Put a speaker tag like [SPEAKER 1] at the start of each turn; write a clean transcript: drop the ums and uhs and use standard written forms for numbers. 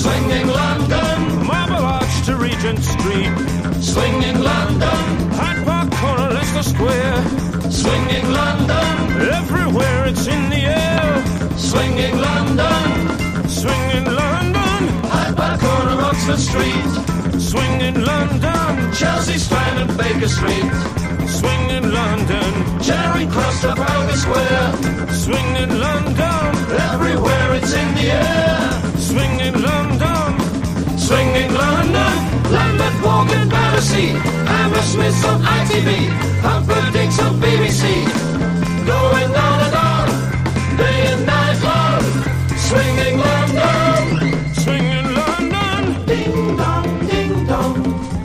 [SPEAKER 1] Swinging London,
[SPEAKER 2] Marble Arch to Regent Street,
[SPEAKER 1] swinging London,
[SPEAKER 2] Hyde Park Corner, Leicester Square,
[SPEAKER 1] swinging London,
[SPEAKER 2] everywhere it's in the air.
[SPEAKER 1] swinging London,
[SPEAKER 2] Swinging London,
[SPEAKER 1] Hyde Park Corner, Oxford Street,
[SPEAKER 2] swinging London,
[SPEAKER 1] Chelsea Strand and Baker Street,
[SPEAKER 2] swinging London,
[SPEAKER 1] Charing Cross, Trafalgar Square,
[SPEAKER 2] swinging London,
[SPEAKER 1] everywhere it's in the air.
[SPEAKER 2] swinging London,
[SPEAKER 1] Swinging London, Lambeth Walk and Battersea, Hammersmith on ITV, Humperdinck on BBC, going on and on, day and night long. Swinging London,
[SPEAKER 2] swinging London,
[SPEAKER 1] ding dong, ding dong.